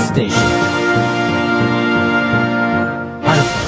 station. Alpha.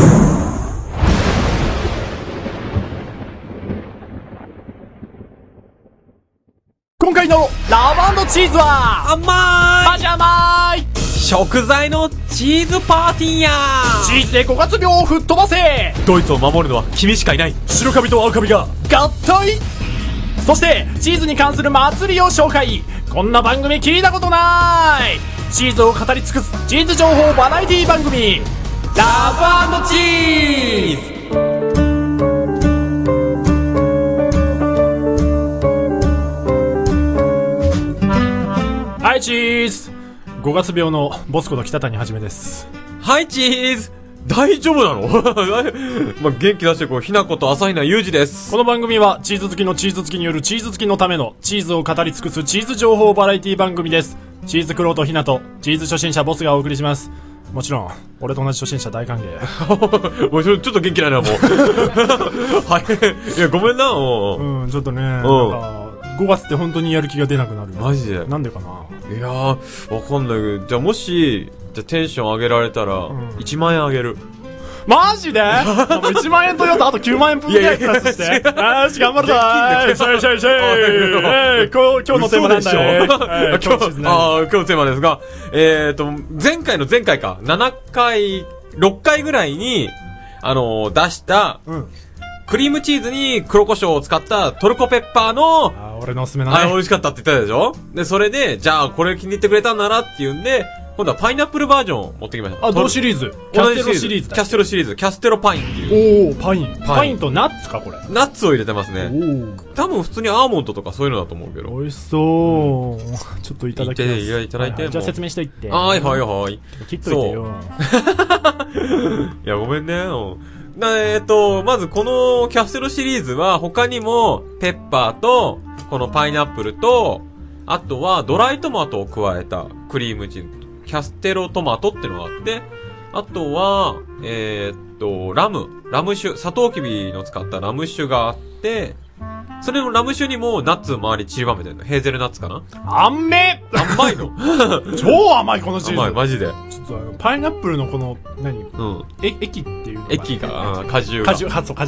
今回のラブ&チーズは甘マジ甘い食材のチーズパーティーやチーズで5月病を吹っ飛ばせドイツを守るのは君しかいない白カビと青カビが合体そしてチーズに関する祭りを紹介こんな番組聞いたことないチーズを語り尽くすチーズ情報バラエティ番組ラブ&チーズはいチーズ5月病のボスこと北谷はじめです。 はいチーズ大丈夫なのまあ、元気出してこうひなこと朝比奈裕二です。 この番組はチーズ好きのチーズ好きによるチーズ好きのためのチーズを語り尽くすチーズ情報バラエティ番組です。チーズクロートひなとチーズ初心者ボスがお送りします。もちろん俺と同じ初心者大歓迎もうちょっと元気ないなもうはいいやごめんなもうちょっとねなんか5月って本当にやる気が出なくなる。 マジでなんでかな。 いやーわかんないけどじゃあもしじゃあテンション上げられたら1万円あげる。 マジでもう1万円と言うとあと9万円分ぐらいプラスしてよし頑張るぞーシェイシェイシェイ今日のテーマなんだよ今日のテーマですが前回の前回か7回6回ぐらいに出したクリームチーズに黒胡椒を使ったトルコペッパーの俺のおすすめのね美味しかったって言ったでしょ。でそれでじゃあこれ気に入ってくれたんならっていうんで今度はパイナップルバージョンを持ってきました。 同シリーズキャステロシリーズだ。 キャステロシリーズキャステロパインっていうパインとナッツかこれ。 ナッツを入れてますね。多分普通にアーモンドとかそういうのだと思うけど美味しそう、ちょっといただきます。 いただいて、 じゃあ説明しといて。 はい切っといてよいやごめんね。まずこのキャステロシリーズは他にもペッパーとこのパイナップルとあとはドライトマトを加えたクリームチーズキャステロトマトってのがあってあとはラム酒サトウキビの使ったラム酒があってそれのラム酒にもナッツ周り散りばめてるの。ヘーゼルナッツかな。 甘いの超甘いこのチーズ。 甘いマジで。 ちょっとパイナップルのこの液っていうのが液が果汁液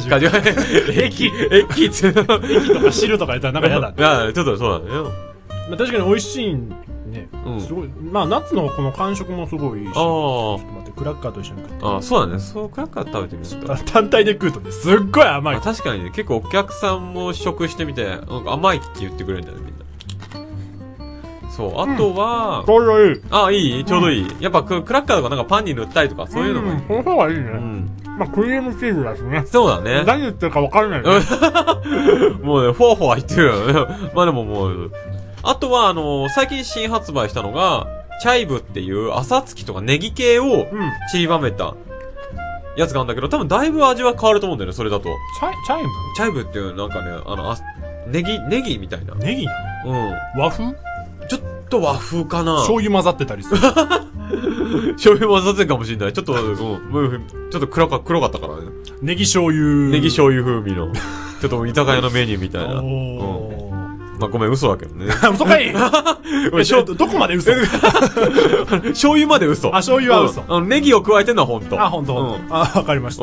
液とか汁とか言ったらなんか嫌だちょっとそうだね。 確かに美味しいね。すごい。まあナッツのこの感触もすごいいいし。ちょっと待ってクラッカーと一緒に食って。 そうだね。そうクラッカー食べてみると。 単体で食うとねすっごい甘い。 確かにね結構お客さんも試食してみてなんか甘いって言ってくれるんだよねみんな。そうあとはちょうどいい。 いいちょうどいい。やっぱクラッカーとかなんかパンに塗ったりとかそういうのもいい。 この方がいいね。まあクリームチーズだしね。 そうだね。 何言ってるか分からないね。 もうねフォーフォー言ってるよね。まあでももうあとは最近新発売したのがチャイブっていう朝月とかネギ系を散りばめたやつがあるんだけど多分だいぶ味は変わると思うんだよねそれだと。チャイブっていうなんかねネギみたいな。ネギなの？ 和風？ ちょっと和風かな。 醤油混ざってたりする。 醤油混ざってるかもしれない。ちょっと黒かったからね。 ネギ醤油風味のちょっと居酒屋のメニューみたいな。まあ、ごめん、嘘だけどね。 嘘かいどこまで嘘醤油まで嘘。 醤油は嘘。 ネギを加えてんのは本当。 本当。わかりました。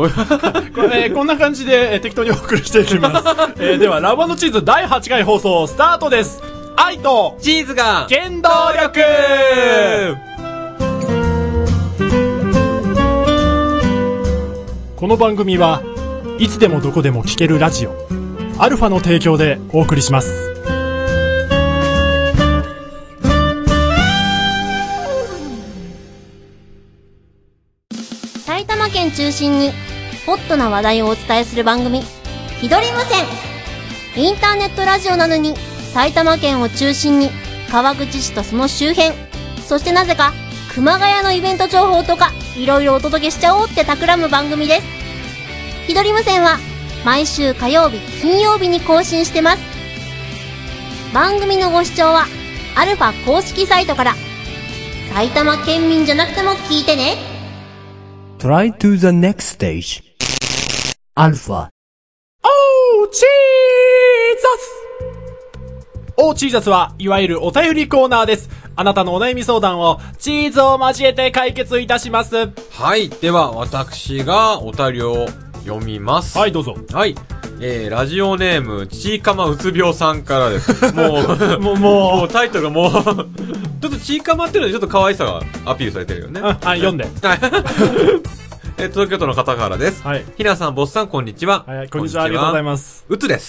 こんな感じで適当にお送りしていきます。では、ラブ&チーズ第8回放送スタートです。愛とチーズが原動力この番組はいつでもどこでも聴けるラジオアルファの提供でお送りします。 埼玉県中心にホットな話題をお伝えする番組ひどり無線。インターネットラジオなのに埼玉県を中心に川口市とその周辺そしてなぜか熊谷のイベント情報とかいろいろお届けしちゃおうって企む番組です。ひどり無線は毎週火曜日金曜日に更新してます。番組のご視聴はアルファ公式サイトから埼玉県民じゃなくても聞いてね。 Try to the next stage. Alpha. チーズおチーザスはいわゆるお便りコーナーです。あなたのお悩み相談をチーズを交えて解決いたします。 はい。では、私がお便りを読みます。 はい、どうぞ。 はい。ラジオネーム、ちいかまうつ病さんからです。もうタイトルがもう、ちょっとちいかまっていうのでちょっと可愛さがアピールされてるよね。 はい、読んで。 はい。東京都の方からです。 はい。 ひなさん、ボスさん、こんにちは。 はい、こんにちは、ありがとうございます。 うつです。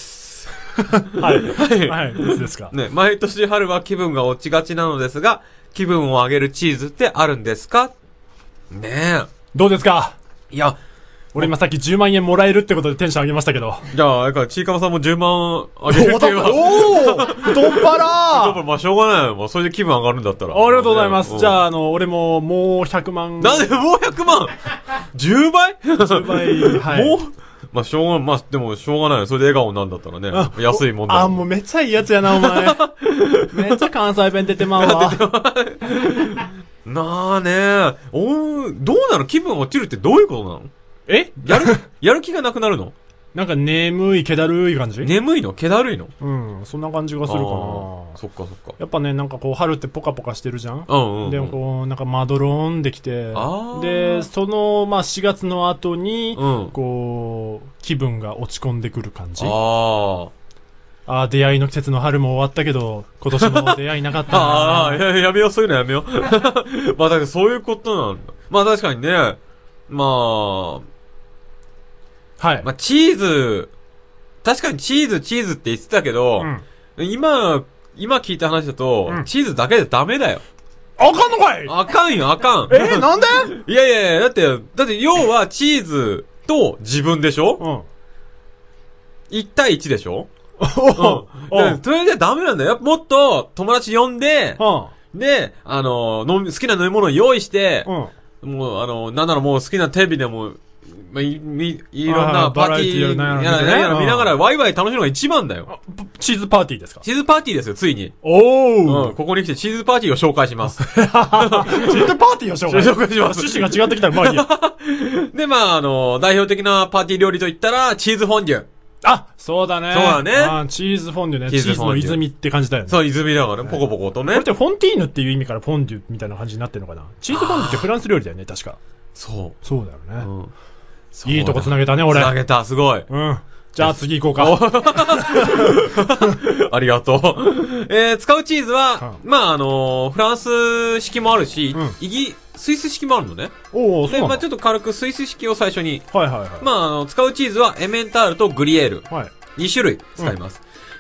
はい。はい。いつですか。 ね、毎年春は気分が落ちがちなのですが、気分を上げるチーズってあるんですか？ねえ。 どうですか？ いや、 俺今さっき10万円もらえるってことでテンション上げましたけど。 じゃあ、あれか、ちいかまさんも10万あげるっていうのは。 おー太っ腹まあ、しょうがないよ。もう、それで気分上がるんだったら。 ありがとうございます。じゃあ、 あ、俺も、もう100万。 なんでもう100万 ?10 倍 ?10 倍、はい。 もうまあ、しょうがない。まあ、でも、しょうがないよ。それで笑顔なんだったらね。安いもんだ。 もうめっちゃいいやつやな、お前。めっちゃ関西弁出てまうわ。 なあねどうなの？気分落ちるってどういうことなの？やる気がなくなるの？ なんか眠い、気だるい感じ？ 眠いの？気だるいの？ うん、そんな感じがするかな。 そっかそっか。 やっぱね、なんかこう、春ってポカポカしてるじゃん？ うんうん。 でもこう、なんかまどろんできて、で、その、まあ、4月の後に、こう、気分が落ち込んでくる感じ。出会いの季節の春も終わったけど、今年も出会いなかったな。 やめよう、そういうのやめよう。まあ、だからそういうことなんだ。まあ、確かにね、まあ、 はい。 まあ、チーズ、確かにチーズって言ってたけど、今聞いた話だと、チーズだけじゃダメだよ。 あかんのかい？ あかんよ、あかん。 なんで？ いや、だって要はチーズと自分でしょ？1対1でしょ？それじゃダメなんだよ。もっと友達呼んで、で、好きな飲み物を用意して、もう、なんならもう好きなテレビでも、まあ、いろんなパーティーやら見ながらワイワイ楽しむのが一番だよ。 チーズパーティーですか？ チーズパーティーですよ、ついに。ここに来てチーズパーティーを紹介します。チーズパーティーを紹介します。趣旨が違ってきたらまあいいや。 で、まあ、代表的なパーティー料理といったら、チーズフォンデュ。 そうだね。 そうだね。 チーズフォンデュね。チーズの泉って感じだよね。 そう、泉だからね。ポコポコとね。 これってフォンティーヌっていう意味からフォンデュみたいな感じになってるのかな？チーズフォンデュってフランス料理だよね、確か。 そう。 そうだよね。いいとこ繋げたね、俺。 繋げた、すごい。 じゃあ次行こうか。 ありがとう。使うチーズは、まあ、フランス式もあるし、スイス式もあるのね。 そうで、まあちょっと軽くスイス式を最初に。 はい。 まあ使うチーズはエメンタールとグリエール。2種類使います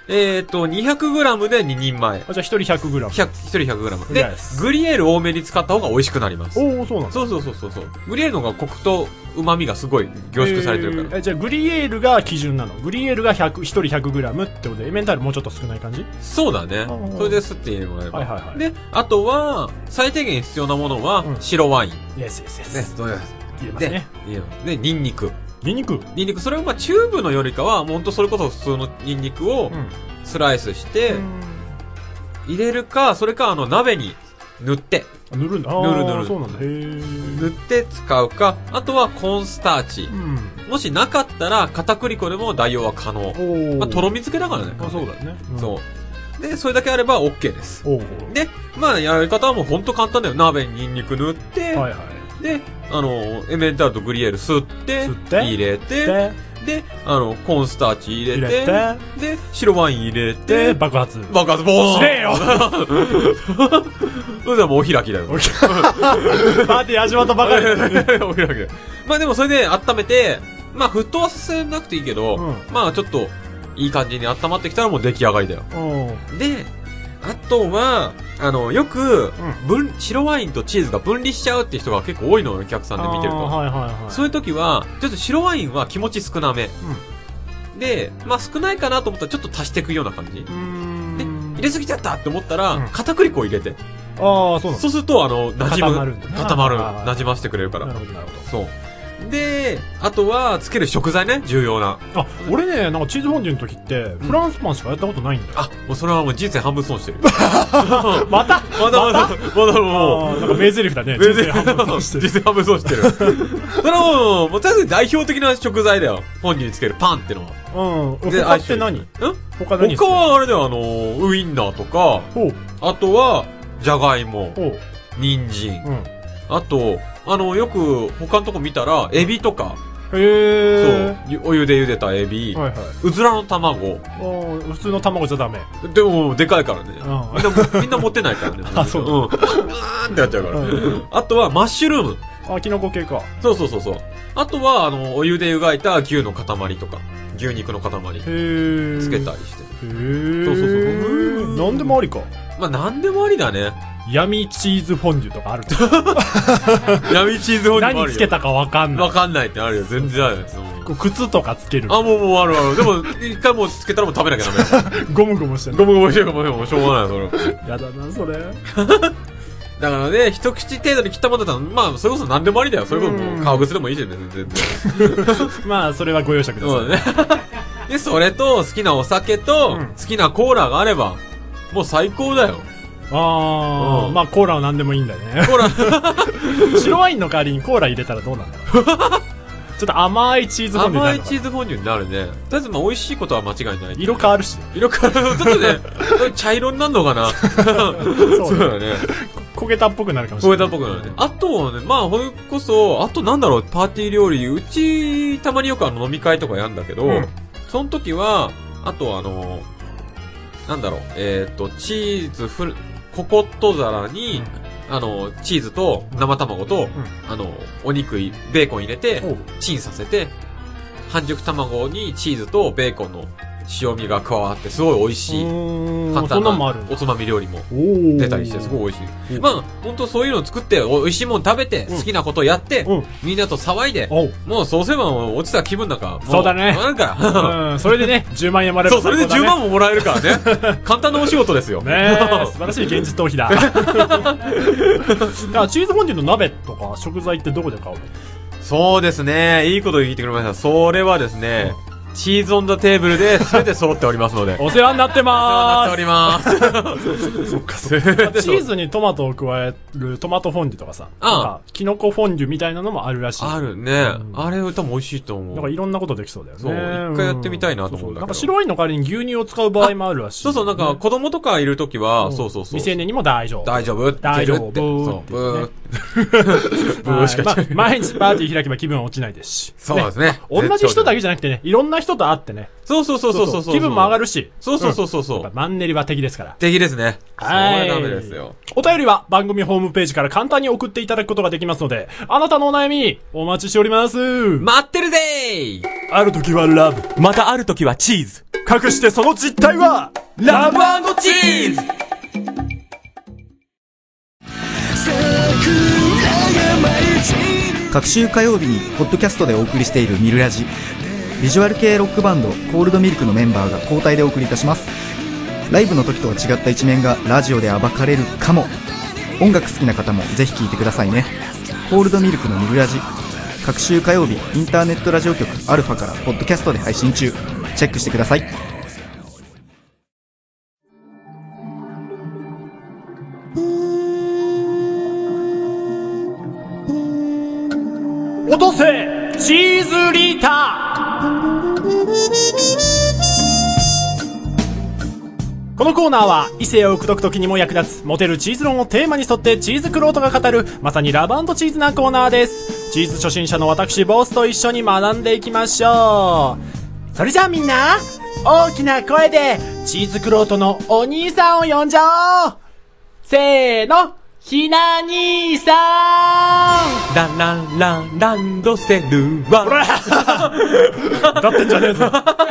。200g で2人前。 じゃあ1人 100g。 1人 100g。で、グリエール多めに使った方が美味しくなります。 そうなんだ。 そう。グリエールの方がコクと旨味がすごい凝縮されてるから。 じゃあグリエールが基準なの？グリエールが1人 100g ってことで、エメンタールもうちょっと少ない感じ？そうだね。それで吸って入れてもらえば。 はい。 で、あとは、最低限必要なものは、白ワイン。 ね、 どうや入れますね。 で、ニンニク。 ニンニク、 それをまあチューブのよりかは、ほんとそれこそ普通のニンニクを、スライスして、入れるか、それか鍋に塗って。 塗るんだ。 塗る。 そうなんだ。 塗って使うか、あとはコーンスターチ。もしなかったら、片栗粉でも代用は可能。まあ、とろみ付けだからね。 そうだね。 そう。で、それだけあれば OK です。で、まあ、やり方はもうほんと簡単だよ。鍋にニンニク塗って、で、エメンタールとグリエール吸って、入れて、で、コーンスターチ入れて、で、白ワイン入れて、 爆発ボーンしねえよそれではもうお開きだよ。 パーティー始まったばかりお開きだよ。まあでもそれで温めて、まあ沸騰はさせなくていいけど、まあちょっと、いい感じに温まってきたらもう出来上がりだよ。で、あとは、よく、白ワインとチーズが分離しちゃうって人が結構多いのよ、お客さんで見てると。そういう時は、ちょっと白ワインは気持ち少なめ。で、まあ少ないかなと思ったらちょっと足していくような感じ。で、入れすぎちゃったって思ったら、片栗粉を入れて。そうすると、固まる。馴染ましてくれるから。 なるほど。 そう。 で、あとは、つける食材ね、重要な。 あ、俺ね、なんかチーズフォンデュの時って、フランスパンしかやったことないんだよ。 あ、もうそれはもう人生半分損してる。 またまだもう。 なんか名台詞だね。人生半分損してる。 人生半分損してる。それはもう、とりあえず代表的な食材だよ。フォンデュにつけるパンってのは。 うん。他って何？他何？ 他はあれだよ、ウインナーとか、あとは、じゃがいも、人参、あと、よく他のとこ見たら、エビとか、そう、お湯で茹でたエビ、うずらの卵。 普通の卵じゃダメ。 でも、でかいからね。みんな持ってないからね。 あ、そう。 うん。ってなっちゃうから。あとは、マッシュルーム。 あ、キノコ系か。 そう。あとは、お湯で湯がいた牛の塊とか、牛肉の塊。つけたりして。そう。 なんでもありか。 まあ、なんでもありだね。 闇チーズフォンデュとかある闇チーズフォンデュもあるよ。 何つけたかわかんない。 わかんないってあるよ。全然あるよ。 靴とかつける。 あ、もうある。でも、一回もうつけたらもう食べなきゃダメ。 ゴムゴムしてる。 ゴムゴムしてるかもしょうがないよ、それ。 やだな、それ。 だからね、一口程度に切ったものだったら、まあ、それこそ何でもありだよ。それこそもう、革靴でもいいじゃんね、全然。 まあ、それはご容赦ください。 そうだね。で、それと、好きなお酒と、好きなコーラがあれば、もう最高だよ。 まあコーラは何でもいいんだよね。 コーラ白ワインの代わりにコーラ入れたらどうなんだろう。ちょっと甘いチーズフォンデュになる。 甘いチーズフォンデュになるね。とりあえずまあ美味しいことは間違いない。 色変わるし。 ちょっとね、茶色になるのかな。そうだね。 焦げたっぽくなるかもしれない。 焦げたっぽくなるね。あとね、まあ、それこそ、あとなんだろう、パーティー料理、うち、たまによく飲み会とかやんだけど、その時は、あとなんだろう、チーズココット皿に、チーズと生卵と、お肉、ベーコン入れて、チンさせて、半熟卵にチーズとベーコンの塩味が加わって、すごい美味しい。簡単なおつまみ料理も出たりして、すごい美味しい。まあ、ほんとそういうのを作って、美味しいもの食べて、好きなことをやって、みんなと騒いで、もうそうすれば落ちた気分だから。 そうだね。 なんか。 それでね、10万円もらえば。 そう、それで10万ももらえるからね。簡単なお仕事ですよ。 ね素晴らしい現実逃避だ。チーズフォンデュの鍋とか食材ってどこで買うの？ そうですね。いいこと言ってくれました。それはですね、チーズオンザテーブルで全て揃っておりますので。 お世話になってまーす。お世話になっております。 そっか、チーズにトマトを加えるトマトフォンデュとかさ、キノコフォンデュみたいなのもあるらしい。 あるね。あれ多分美味しいと思う。 なんかいろんなことできそうだよね。 そう、一回やってみたいなと思うんだけど。 なんか白ワインの代わりに牛乳を使う場合もあるらしい。 そう、なんか子供とかいるときは、そう。 未成年にも大丈夫。 大丈夫。 大丈夫。 そう。ブーしか毎日パーティー開けば気分は落ちないですし。 そうですね。 同じ人だけじゃなくてね、いろんな人と会ってね。 そう。 気分も上がるし。 そう。 マンネリは敵ですから。 敵ですね。 はい。 ダメですよ。 お便りは番組ホームページから簡単に送っていただくことができますので、あなたのお悩み、お待ちしております。 待ってるぜー。 ある時はラブ。 またある時はチーズ。 隠してその実態は、ラブ&チーズ。 各週火曜日にポッドキャストでお送りしているミルラジ。ビジュアル系ロックバンドコールドミルクのメンバーが交代でお送りいたします。ライブの時とは違った一面がラジオで暴かれるかも。音楽好きな方もぜひ聴いてくださいね。コールドミルクのミルラジ、各週火曜日インターネットラジオ局アルファからポッドキャストで配信中。チェックしてください。 落とせチーズリーター。このコーナーは異性を口説く時にも役立つモテるチーズ論をテーマに沿ってチーズクロートが語るまさにラブ&チーズなコーナーです。チーズ初心者の私ボスと一緒に学んでいきましょう。それじゃあみんな大きな声でチーズクロートのお兄さんを呼んじゃおう。せーの、ひな兄さん。 ランランランランドセルは。 ほら歌ってんじゃねえぞ。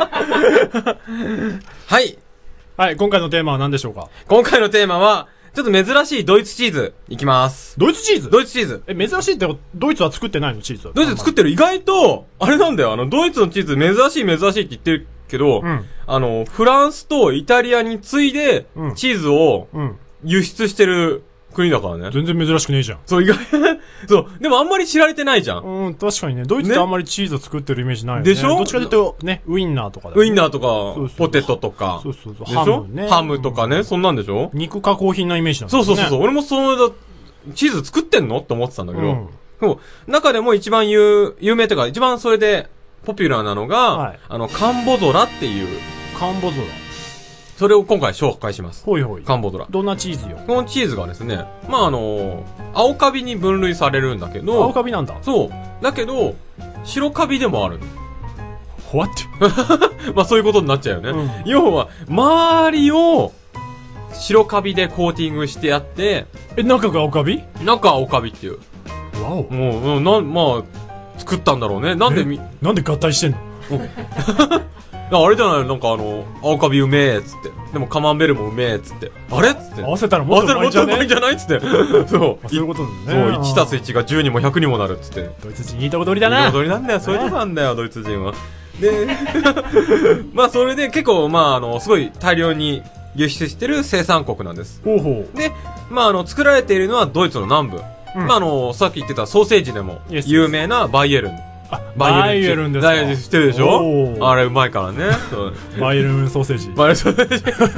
はい。 はい、今回のテーマは何でしょうか？ 今回のテーマは、ちょっと珍しいドイツチーズいきます。 ドイツチーズ？ ドイツチーズ。 珍しいってドイツは作ってないの？チーズ。 ドイツ作ってる。意外と、あれなんだよ。ドイツのチーズ珍しいって言ってるけど、フランスとイタリアに次いで、チーズを輸出してる国だからね。 全然珍しくねえじゃん。 そう、意外、そう、でもあんまり知られてないじゃん。 うん、確かにね。ドイツってあんまりチーズを作ってるイメージないよね。 でしょ？ どっちかというと、ね、ウインナーとかだよね。 ウインナーとか、 そうそうポテトとか。 そうそうそう。 でしょ？ ハムね。 ハムとかね、そんなんでしょ？ 肉加工品のイメージなんだよね。 そうそうそう。俺もチーズ作ってんのって思ってたんだけど、 うんそう中でも一番有名というか、一番それでポピュラーなのが、 はいカンボゾラっていう、 カンボゾラ。 それを今回紹介します。 ほいほい。 カンボゾラ。 どんなチーズよ。 このチーズがですね、青カビに分類されるんだけど、 青カビなんだ。 そう。だけど、白カビでもある。 ほわって。 まあそういうことになっちゃうよね。 うん要は、周りを白カビでコーティングしてやって、 中が青カビ？ 中青カビっていう。 わお。 もう、まあ、作ったんだろうね。なんでなんで合体してんの？ あれじゃないなんか青カビうめえっつって。でもカマンベールもうめえっつって。あれっつって。 合わせたらもっとうまいんじゃね？ もっとうまいんじゃないっつって。そう。 そういうことだね。 そう、1たす1が10にも100にもなるっつって。 ドイツ人いいとこ取りだな。 いいとこ取りなんだよ。そういうとこなんだよ、ドイツ人は。で、まあそれで結構、すごい大量に輸出してる生産国なんです。 ほうほう。 で、作られているのはドイツの南部。さっき言ってたソーセージでも有名なバイエルン。 バイエルンですか。 バイエルン知ってるでしょ？あれうまいからね。 バイエルンソーセージ。 バイエルンソーセ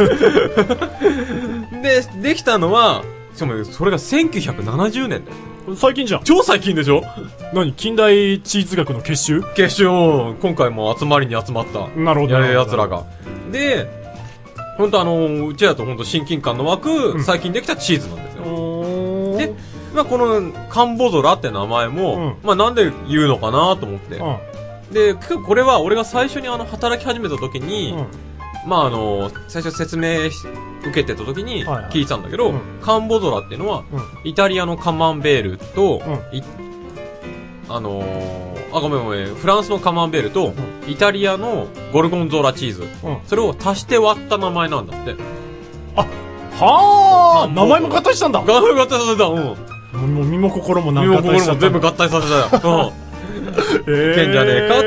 ージ。で、できたのは、しかもそれが1970年だよ。 最近じゃん。 超最近でしょ？ 何？近代チーズ学の結集？ 結集を、今回も集まりに集まった。 なるほど。 やる奴らが。で、ほんとうちだとほんと親近感の湧く、最近できたチーズなんですよ。で、このカンボゾラって名前も、なんで言うのかなと思って。で、結構これは俺が最初に働き始めた時に、最初説明受けてた時に聞いてたんだけど、カンボゾラっていうのは、イタリアのカマンベールと、ごめん、フランスのカマンベールと、イタリアのゴルゴンゾーラチーズ、それを足して割った名前なんだって。 はぁ、名前も合体したんだ。 合体させた、もう身も心も身も心も全部合体させたよ。けんじゃねえかって。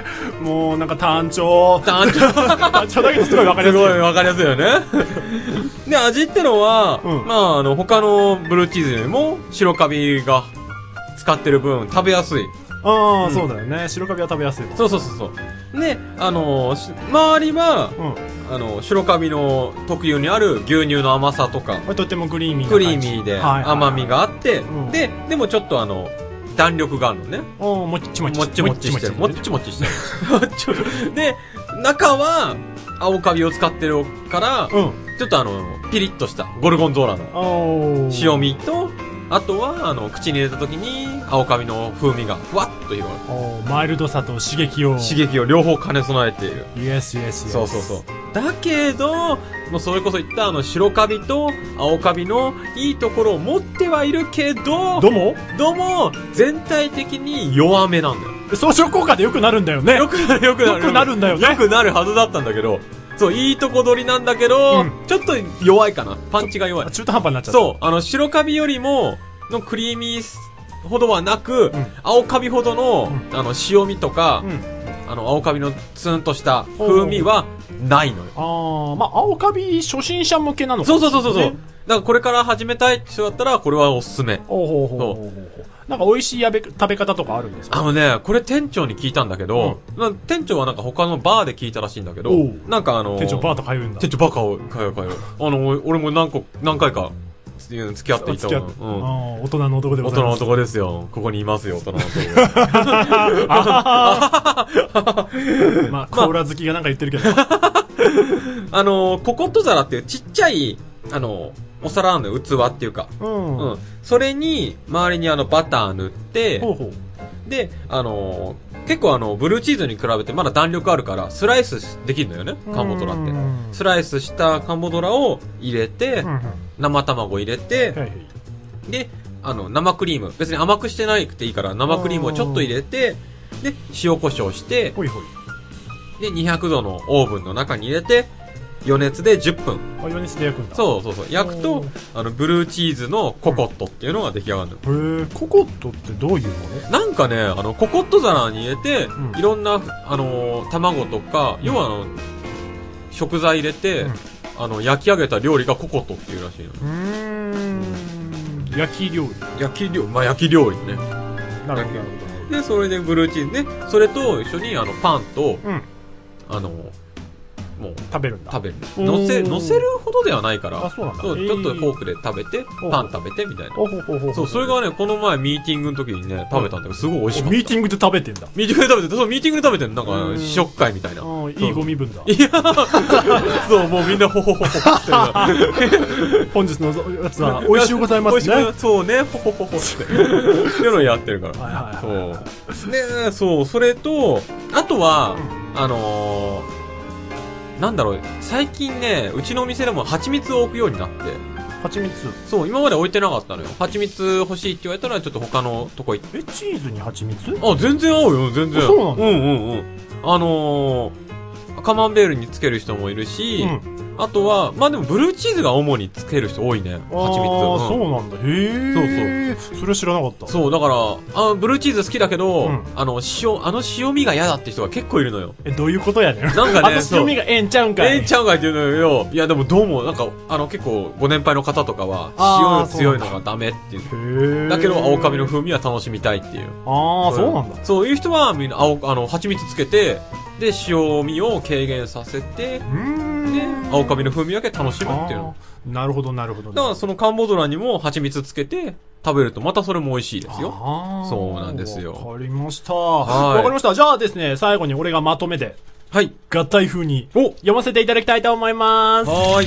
もう単調だけどすごいわかりやすい。 すごいわかりやすいよね。で、味ってのは、他のブルーチーズよりも白カビが使ってる分食べやすい。 そうだよね。白カビは食べやすい。 そう。で、周りは、白カビの特有にある牛乳の甘さとか。 とてもクリーミーで甘みがあって、でもちょっと弾力があるのね。 もっちもちしてる。もっちもちしてる。で、中は青カビを使ってるから、ちょっとピリッとしたゴルゴンゾーラの塩味と、あとは、口に入れた時に、青カビの風味がふわっと広がる。 マイルドさと刺激を両方兼ね備えている。 イエス。 そう。だけど、もうそれこそ言った白カビと青カビのいいところを持ってはいるけど、どうも、全体的に弱めなんだよ。 相乗効果で良くなるんだよね。 良くなるんだよね。良くなるはずだったんだけど、そう、いいとこ取りなんだけど、ちょっと弱いかな。パンチが弱い。 中途半端になっちゃった。 そう、白カビよりも、のクリーミーほどはなく、青カビほどの、塩味とか、青カビのツンとした風味はないのよ。 青カビ初心者向けなのか。 そう。だからこれから始めたい人だったら、これはおすすめ。 なんか美味しい食べ方とかあるんですか？ これ店長に聞いたんだけど、店長はなんか他のバーで聞いたらしいんだけど、なんか店長バーと通うんだ。 店長バー通う。俺も何回か、付き合っていたわ。 大人の男でございます。 大人の男ですよ。ここにいますよ、大人の男。 コーラ好きがなんか言ってるけど。 ココット皿っていうちっちゃい、お皿の器っていうか、それに、周りにバター塗って、で、結構ブルーチーズに比べてまだ弾力あるから、スライスできるのよね、カンボドラって。スライスしたカンボドラを入れて、生卵入れて、で、生クリーム、別に甘くしてなくていいから、生クリームをちょっと入れて、で、塩コショウして、で、200度のオーブンの中に入れて、余熱で10分。 余熱で焼くんだ。 そう。焼くと、ブルーチーズのココットっていうのが出来上がるの。 ココットってどういうの？ なんかね、ココット皿に入れて、いろんな、卵とか、要は食材入れて、焼き上げた料理がココットっていうらしいの。 焼き料理。 焼き料理ね。 なるほど。 で、それでブルーチーズね、それと一緒にパンと、もう食べるんだ。 食べる。 お乗せーるほどではないから、 あ、そうなんだ。 ちょっとフォークで食べて、パン食べてみたいな。そう、それがね、この前ミーティングの時にね、食べたんだけど、すごい美味しかった。 ミーティングで食べてんだ。 ミーティングで食べて、そう、ミーティングで食べてんなんか、試食会みたいな。 いいご身分だ。 いやそう、もうみんなほほほほって本日のやつは、美味しゅうございますね。 そうね、ほほほほって。っていうのをやってるから。そう。で、そう、それと、あとは、なんだろう、最近ね、うちのお店でも蜂蜜を置くようになって。 蜂蜜？ そう、今まで置いてなかったのよ。蜂蜜欲しいって言われたら、ちょっと他のとこ行って。 チーズに蜂蜜？ あ、全然合うよ、全然。 そうなんだ。 カマンベールにつける人もいるし、あとは、まあでもブルーチーズが主につける人多いね。蜂蜜。 そうなんだ。へえ。そうそう。それ知らなかった。 そう、だから、ブルーチーズ好きだけど、塩味が嫌だって人が結構いるのよ。 どういうことやねん。 なんかね、 塩味がええんちゃうんかい。 ええんちゃうんかいって言うのよ。いやでもどうも、なんか、結構ご年配の方とかは、塩強いのがダメっていう。だけど、青カビの風味は楽しみたいっていう。 ああ、そうなんだ。 そういう人はみんな、蜂蜜つけて、で、塩味を軽減させて、で、青カビの風味だけ楽しむっていうの。 なるほど、なるほど。 だからそのカンボドラにも蜂蜜つけて食べるとまたそれも美味しいですよ。そうなんですよ。 わかりました。わかりました。じゃあですね、最後に俺がまとめで、 はい。 合体風に読ませていただきたいと思います。 はい。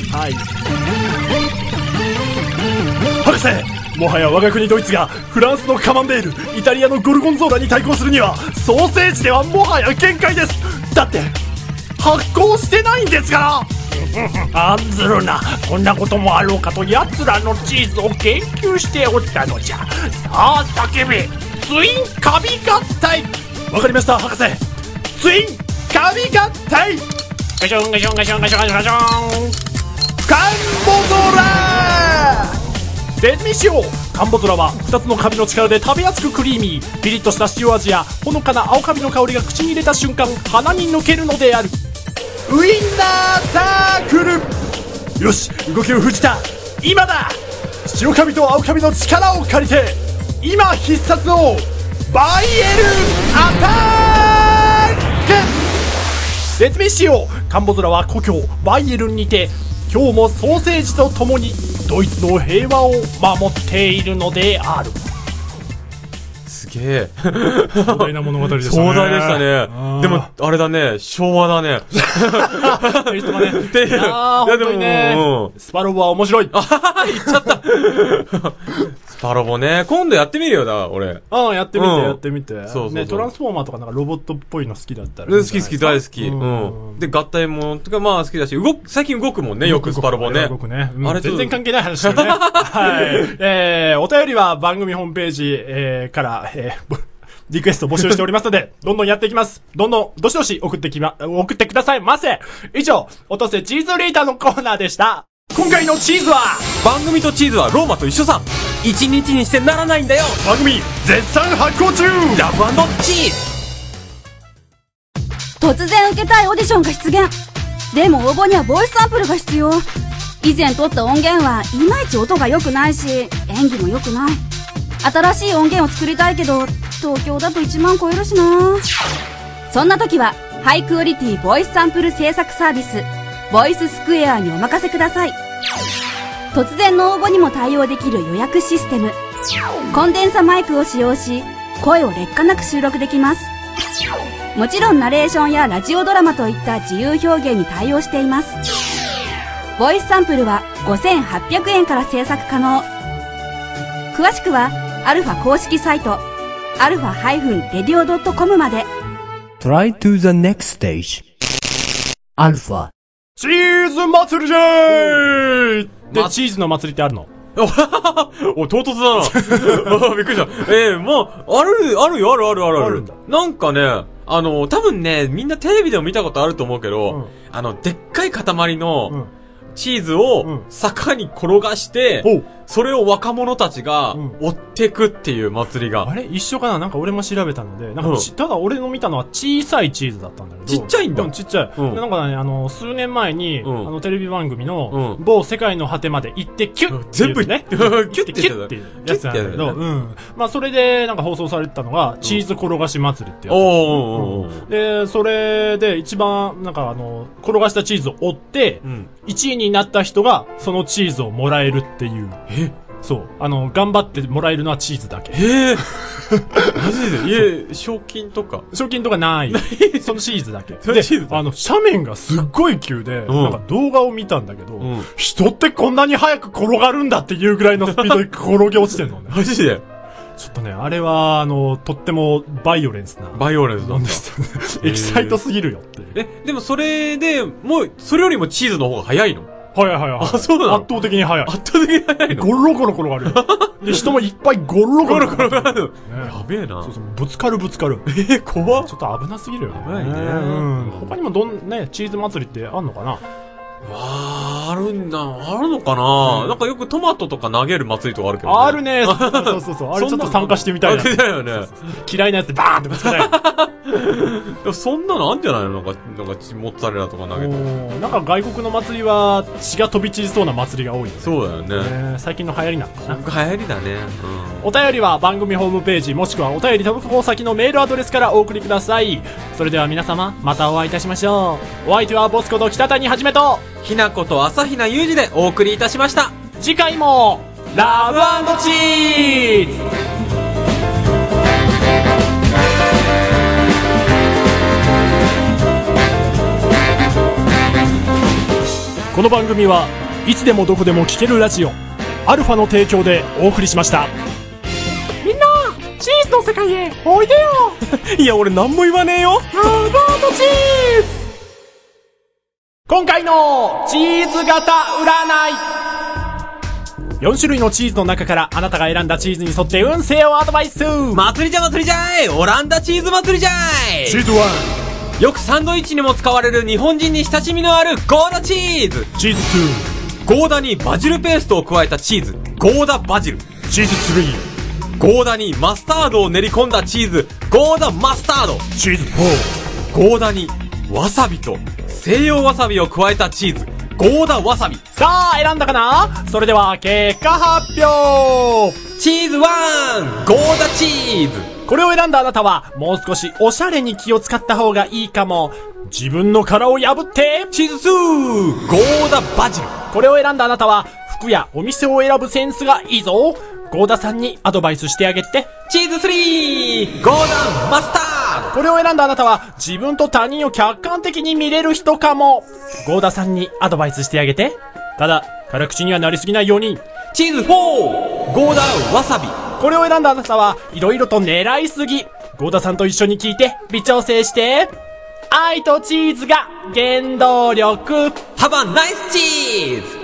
博士、もはや我が国ドイツがフランスのカマンベール、イタリアのゴルゴンゾーラに対抗するにはソーセージではもはや限界です。だって発酵してないんですから案ずるな。こんなこともあろうかと奴らのチーズを研究しておったのじゃ。さあ叫べ、ツインカビ合体。わかりました博士、ツインカビ合体。ガションガションガションガションガションガション、カンボドラ説明しよう。カンボドラは2つのカビの力で食べやすくクリーミー、ピリッとした塩味やほのかな青カビの香りが口に入れた瞬間鼻に抜けるのである。ウインナーサークル。よし、動きを封じた。今だ。白カビと青カビの力を借りて今必殺をバイエルアタック。説明しよう。カンボドラは故郷バイエルンにて今日もソーセージと共にドイツの平和を守っているのである。 すげえ。 壮大な物語でしたね。 壮大でしたね。でも、あれだね、昭和だね。 テイストがね。いや本当にね、スパロボは面白い。 言っちゃった。スパロボね、今度やってみるよな、俺。 やってみて、やってみて。 そう。 ね、トランスフォーマーとかなんかロボットっぽいの好きだったら。 好き、大好き。で、合体も、とかまあ好きだし、最近動くもんね、よくスパロボね。 動くね。あれ全然関係ない話だよね。はい。お便りは番組ホームページ、から、リクエスト募集しておりますので、どんどんやっていきます。どんどん、どしどし送ってくださいませ。以上、おとせチーズリーターのコーナーでした。今回のチーズは、 番組とチーズはローマと一緒さ。一日にしてならないんだよ。 番組、絶賛発行中。 ラブ&チーズ。突然受けたいオーディションが出現。でも応募にはボイスサンプルが必要。以前撮った音源はいまいち音が良くないし、演技も良くない。新しい音源を作りたいけど、東京だと1万超えるしな。そんな時は、ハイクオリティボイスサンプル制作サービス、ボイススクエアにお任せください。突然の応募にも対応できる予約システム。コンデンサマイクを使用し、声を劣化なく収録できます。もちろんナレーションやラジオドラマといった自由表現に対応しています。ボイスサンプルは5800円から制作可能。詳しくは、アルファ公式サイト、alpha-radio.com まで。 Try to the next stage. アルファ。 チーズ祭りじゃーいで、チーズの祭りってあるの？ お、唐突だな。びっくりした。もう、あるんだ。なんかね、多分ね、みんなテレビでも見たことあると思うけど、でっかい塊の、チーズを坂に転がして、 それを若者たちが追ってくっていう祭りが。 あれ一緒かな？なんか俺も調べたので、なんかただ俺の見たのは小さいチーズだったんだけど。 ちっちゃいんだ。 ちっちゃい。なんかね、数年前に、テレビ番組の、某世界の果てまで行ってキュッ全部ね。 キュッてキュッってやつなんだけど、まあそれでなんか放送されてたのが、チーズ転がし祭りってやつ。で、それで一番、なんか転がしたチーズを追って、1位になった人が、そのチーズをもらえるっていう。そう。頑張ってもらえるのはチーズだけ。 マジで賞金とかない。そのチーズだけ。で、斜面がすっごい急で、なんか動画を見たんだけど、人ってこんなに早く転がるんだっていうぐらいのスピードで転げ落ちてんのね。 マジでちょっとね、あれは、とってもバイオレンスなんです。エキサイトすぎるよっていう。 でもそれで、もう、それよりもチーズの方が早いの？ 早い。あ、 そうなの？ 圧倒的に早い。 圧倒的に早いの？ ゴロゴロ転がる。で、人もいっぱいゴロゴロ転がる。 やべえな。 そう、ぶつかる。 怖っ。 ちょっと危なすぎるよね。 危ないね。 他にもチーズ祭りってあんのかな？ あるのかな、なんかよくトマトとか投げる祭りとかあるけどね。 あるね。そう。あれちょっと参加してみたいな。 だよね。 嫌いなやつでバーンってぶつかない。 でもそんなのあんじゃないの？なんかモッツァレラとか投げて。 なんか外国の祭りは血が飛び散りそうな祭りが多いよね。 そうだよね。 最近の流行りなのかな。 流行りだね。 お便りは番組ホームページもしくはお便り投稿先のメールアドレスからお送りください。それでは皆様、またお会いいたしましょう。お相手はボスこと北谷はじめと、 ひなこと朝比奈裕二でお送りいたしました。 次回もラブ&チーズ。この番組はいつでもどこでも聴けるラジオアルファの提供でお送りしました。みんなチーズの世界へおいでよ。いや俺何も言わねえよ。ラブ&チーズ。今回のチーズ型占い。4種類のチーズの中からあなたが選んだチーズに沿って運勢をアドバイス。 祭りじゃい、オランダチーズ祭りじゃい。 チーズ1。 よくサンドイッチにも使われる日本人に親しみのあるゴーダチーズ。 チーズ 2。ゴーダにバジルペーストを加えたチーズ、ゴーダバジル。 チーズ 3。ゴーダにマスタードを練り込んだチーズ、ゴーダマスタード。 チーズ 4。ゴーダにわさびと西洋わさびを加えたチーズ、ゴーダわさび。 さあ選んだかな？それでは結果発表。 チーズ1、ゴーダチーズ。 これを選んだあなたはもう少しおしゃれに気を使った方がいいかも。自分の殻を破ってチーズ2、ゴーダバジル。 これを選んだあなたは服やお店を選ぶセンスがいいぞ。ゴーダさんにアドバイスしてあげて。 チーズ3、ゴーダマスタード。 これを選んだあなたは自分と他人を客観的に見れる人かも。ゴーダさんにアドバイスしてあげて。ただ辛口にはなりすぎないように。 チーズ4、ゴーダわさび。 これを選んだあなたはいろいろと狙いすぎ。ゴーダさんと一緒に聞いて微調整して。愛とチーズが原動力。 Have a nice cheese!